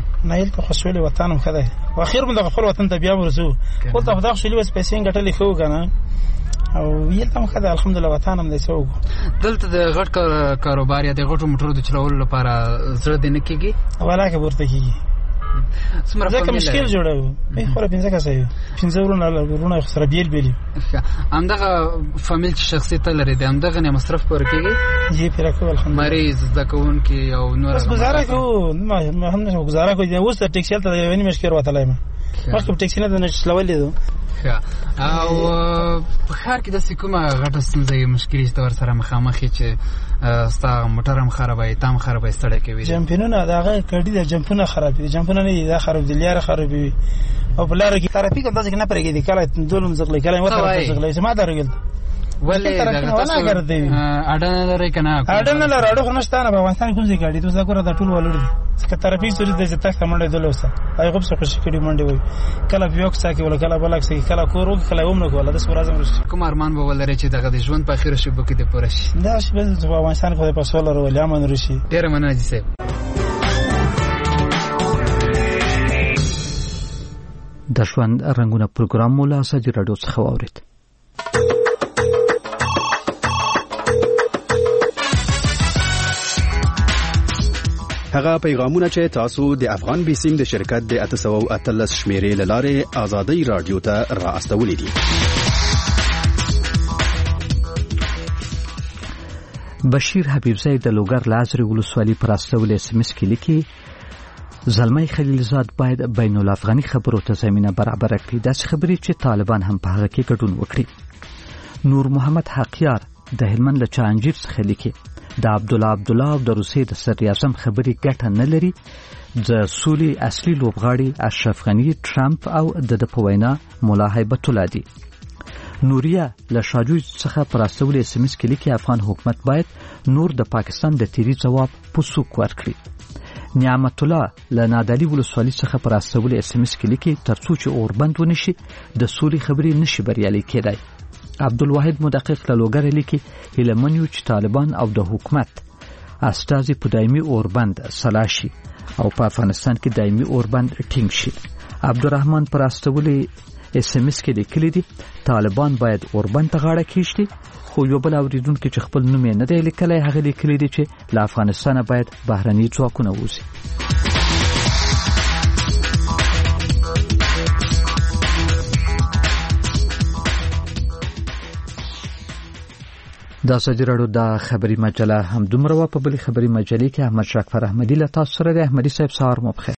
نه یل ته خوشولې وطن هم خدای واخیر موږ خپل وطن ته بیا ورسو خو ته په دغه شولې بس پیسې غټلې خو کنه او یل ته خدای الحمدلله وطن هم دې سو دلته د غټ کاروبار یا د غټو موټرو د چلولو لپاره زړه دې نه کېږي ولا کې ورته کېږي ځکه مشکل جوړو به خو 15 کسه یو 15 ورونه سره بیل همدغه فامیل چې شخصیت لري د همدغه نه مصرف پر کېږي جی پر کو الحمدلله مریض دکون کې او نور بس گزاره کو ما هم نه گزاره کو اوس د ټیکسل ته ونی مشکل وته لایم مخکې ټیکسل نه نشلولې دو او په خار کې د کومه غټه ستونزه مشکل چې تور سره مخامخ چې ستا موټر هم خرابای تام خرابای ستړی کوي جمپینونه داغه کړي د جمپونه خراب دي جمپونه نه دا خراب دي لاره خراب دي او بلاره کې ترافیک اندازه کې نه پرېږي دي کله دولم زغلې کله وته زغلې ما درګل ولې دا کوي اډن لري کنه اډن لري اډو خنشتانه په افغانستان کوم ځای gaadi تاسو ګوره د ټول ولر دي چې ترافیک سوري د تک منډه دلوسه هغه په څه خوشی کړي منډه وي کله بیوکسا کې ولا کله بلکس کې کله کورو کله عمر کوله د سورازم رسې کوم ارمان به ولري چې دغه د ژوند په اخر شي بوکې د پوره شي دا شی په افغانستان کې په سولر ولې امن رشي ډیر مننه دي سه د ژوند رنگونه پروګرام مولا ساجي رادیو څخه واورید. هغه پیغامونه چې تاسو د افغان بیسیم د شرکت د 813 شمیرې لاره آزادۍ رادیو ته را استولې دي. بشیر حبیبزی د لوګر لازري ولسوالۍ پر استولې سمس کې لیکي زلمی خلیلزاد باید بین الافغاني خبرو ته زمينه برابر کړي داسې خبرې چې طالبان هم په هغه کې ګډون وکړي. نور محمد حقیار د هلمند له چانجیر څخه لیکي د عبدالله او د روسیې د صدر اعظم خبرې ګټه نه لري. د سولې اصلي لوبغاړي اشرف غني ټرمپ او د په وینا مولا هیبت الله دي. نوریا له شاجوی څخه پر استولې اسمس کې لیکي افغان حکومت باید نور د پاکستان د تیری جواب پوسوک ورکړي. نعمت الله له نادعلي ولسوالۍ څخه پر استولې اسمس کې لیکي ترڅو چې اوربند ونشي د سولې خبرې نشي بریالي کېدای. عبدالواحد مدقق له لوګر لیکي هلمنیو چې طالبان او د حکومت استازي په دایمي اوربند سلاشي او په افغانستان کې دایمي اوربند ټینګ شي. عبدالرحمن پر استولې اسمس کې لیکلي دي طالبان باید اوربند ته غاړه کېږدي خو یو بل اوریدونکو چې خپل نوم یې نه دی لیکلی هغه لیکلي دي چې له افغانستانه باید بهرني ځواکونه ووځي. دا سجی راډیو د خبري مجله هم دومره په بلې خبري مجلې کې احمد شاکر احمدی له تاسو سره د احمدی صاحب سهار مو بخیر.